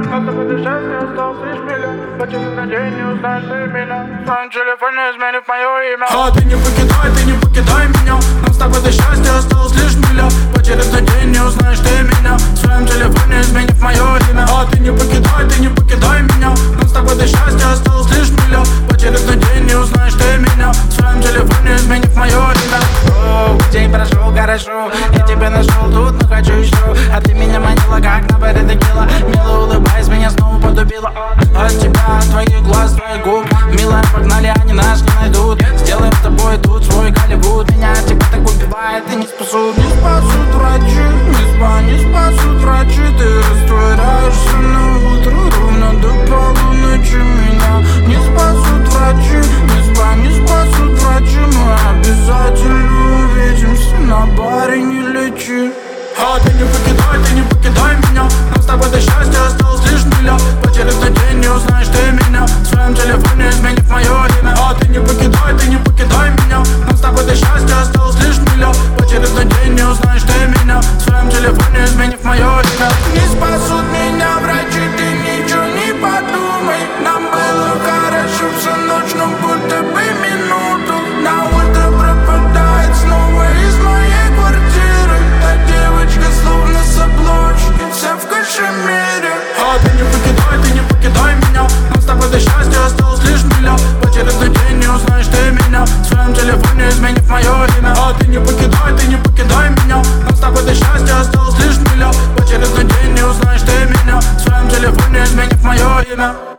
Но с тобой до счастья осталось лишь миля. Потянув на день, не узнаешь ты меня. В своем телефоне изменив мое имя. А ты не покидай меня. Нам с тобой до счастья осталось лишь миля. Потеряв на день, не узнаешь ты меня. В своем телефоне изменив мое имя. А ты не покидай меня. Нам с тобой до счастья осталось лишь миля. Потеряв на день, не узнаешь ты меня. В своем телефоне изменив мое имя. День прошел хорошо, я тебя нашел тут, но хочу еще. А ты меня манила, как на баре текила. Мило улыбаясь, меня снова подубила. От тебя, от твоих глаз, твоих губ. Милая, погнали, они нас не найдут. Сделаем с тобой тут свой Голливуд. Меня от тебя так убивает и не спасут. Не спасут врачи, не спасут врачи. Ты растворяешься на утро, ровно до полуночи. Меня не спасут врачи, не спасут врачи. Мы обязательно увидимся, на баре не лечи. А ты не покидай меня. Нам с тобой до счастья осталось лишь миля. Потеряв на день, не узнаешь ты меня. В своем телефоне изменив мое имя. А ты не покидай меня. Нам с тобой до счастья осталось лишь миля. Потеряв на день, не узнаешь ты меня. В своем телефоне изменив мое имя. Не спасут меня врачи, ты ничего не подумай. Нам было хорошо всю ночь, но будто бы минуту. На утро пропадает снова из моей квартиры. Та девочка словно с обложки, вся в кашемире. А ты не покидай меня. Нам с тобой до счастья осталось лишь миля. Потеряв на день, не узнаешь ты меня. В своем телефоне изменив мое имя. А ты не покидай меня. Нам с тобой до счастья осталось лишь миля. Потеряв на день, не узнаешь ты меня. В своем телефоне изменив мое имя.